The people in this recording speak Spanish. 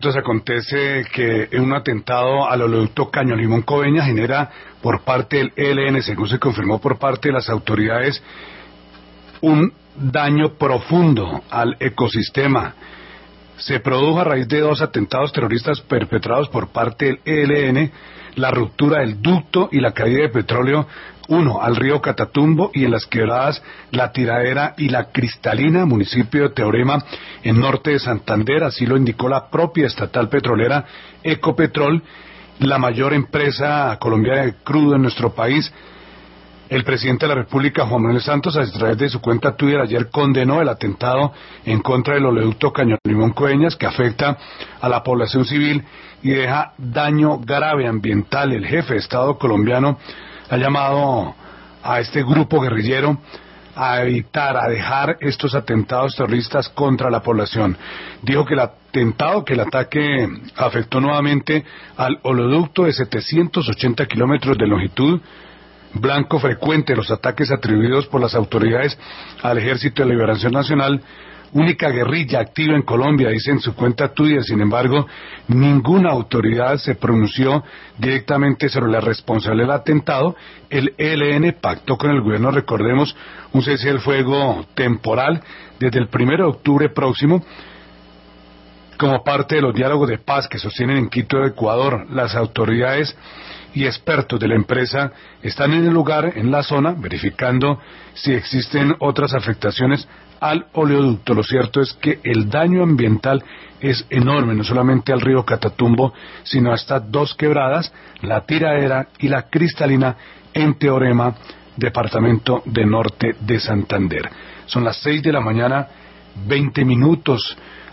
Entonces acontece que un atentado al oleoducto Caño Limón Coveñas genera por parte del ELN, según se confirmó por parte de las autoridades, un daño profundo al ecosistema. Se produjo a raíz de dos atentados terroristas perpetrados por parte del ELN, la ruptura del ducto y la caída de petróleo, uno al río Catatumbo y en las quebradas La Tiradera y La Cristalina, municipio de Teorema, en norte de Santander. Así lo indicó la propia estatal petrolera Ecopetrol, la mayor empresa colombiana de crudo en nuestro país. El presidente de la República, Juan Manuel Santos, a través de su cuenta Twitter ayer condenó el atentado en contra del oleoducto Caño Limón Coveñas, que afecta a la población civil y deja daño grave ambiental. El jefe de Estado colombiano ha llamado a este grupo guerrillero a evitar, a dejar estos atentados terroristas contra la población. Dijo que el ataque afectó nuevamente al oleoducto de 780 kilómetros de longitud, blanco frecuente de los ataques atribuidos por las autoridades al Ejército de Liberación Nacional, única guerrilla activa en Colombia, dice en su cuenta Twitter. Sin embargo, ninguna autoridad se pronunció directamente sobre la responsabilidad del atentado. El ELN pactó con el gobierno, recordemos, un cese del fuego temporal desde el 1 de octubre próximo, como parte de los diálogos de paz que sostienen en Quito, Ecuador. Las autoridades y expertos de la empresa están en el lugar, en la zona, verificando si existen otras afectaciones al oleoducto. Lo cierto es que el daño ambiental es enorme, no solamente al río Catatumbo, sino a estas dos quebradas, La Tiradera y La Cristalina, en Teorema, departamento de Norte de Santander. Son las 6 de la mañana, 20 minutos.